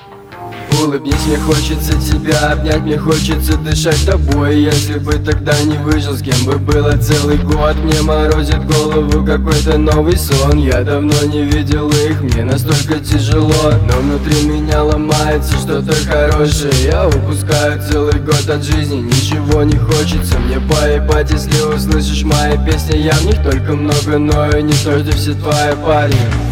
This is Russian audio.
Улыбнись, мне хочется тебя обнять, мне хочется дышать тобой. Если бы тогда не выжил, с кем бы было целый год. Мне морозит голову какой-то новый сон. Я давно не видел их, мне настолько тяжело. Но внутри меня ломается что-то хорошее. Я упускаю целый год от жизни, ничего не хочется мне поебать. Если услышишь мои песни, я в них только много ною. Не то, что все твои парни.